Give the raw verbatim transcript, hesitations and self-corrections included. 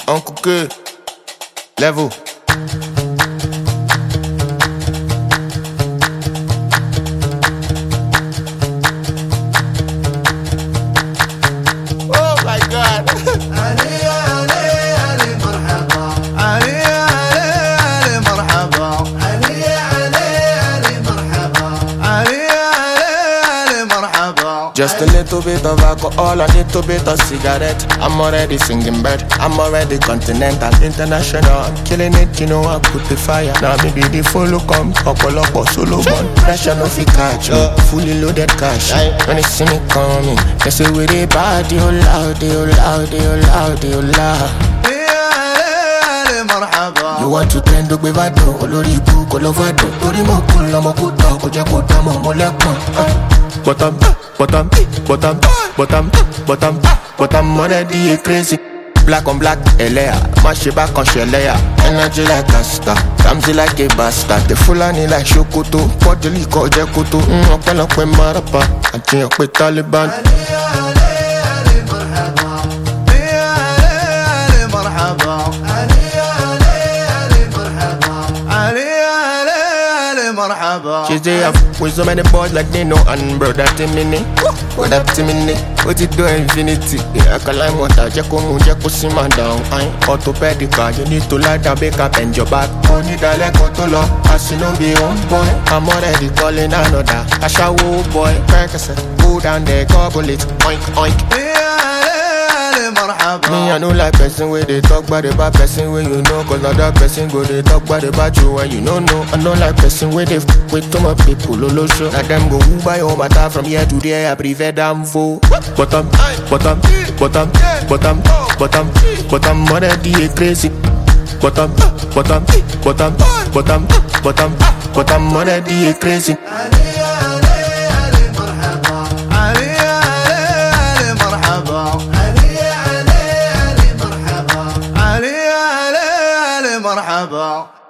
Uncle Good, level. Oh my God. علي علي علي مرحبا علي علي علي مرحبا علي علي علي مرحبا علي علي علي مرحبا. Just a little bit of alcohol, a little bit of cigarette. I'm already singing bird. I'm already continental, international. I'm killing it, you know I put the fire. Now maybe the follow come, couple up or solo one. Pressure no fi catch me, fully loaded cash. When they see me coming, they say we the party, oh loud, oh loud, oh loud, oh loud. You want to trend to be vado, olórí ibu kò lọ vado. Torí mo kú lọmọ kú tán, kò jẹ́ kó dá mọ̀ mọ́ lẹ́pọ̀n. Bottom, bottom, bottom, bottom, bottom, bottom, already crazy. Black on black, ẹlẹ́yà, má ṣe bá kan ṣẹlẹ́yà. Energy like a star, Kamsi like a bastard. The Fulani like Sokoto, Pọ́tìlì kò jẹ́ kótó. Ọpẹ́lọpẹ́ Maraba, àjiyàn pé Taliban. علي علي علي مرحبا علي مرحبا علي علي علي مرحبا علي علي علي مرحبا. She say I f with so many boys like Nino and brother Timini. Brother Timini, what you do infinity? Yeah, I can like water, jẹ́ kó mú, jẹ́ kó sì máa down. I'm orthopedic, you need to lie down, back up and your back. Only dale kó tó lọ, as you know be on boy. I'm already calling another. Aṣawo boy, Percocet, go down there, gobble it, oink oink. Me, I know like person where they talk about the bad person where you know. Cause other person go they talk about the bad you when you don't know. I know like person where they f with too much people, lolo show. Like them go who buy all my time from here to there, I prefer them for bottom, bottom, bottom, bottom, bottom, bottom, already crazy. Bottom, bottom, bottom, bottom, bottom, bottom, already crazy. علي علي علي مرحبا علي علي علي مرحبا علي علي علي مرحبا علي علي علي مرحبا.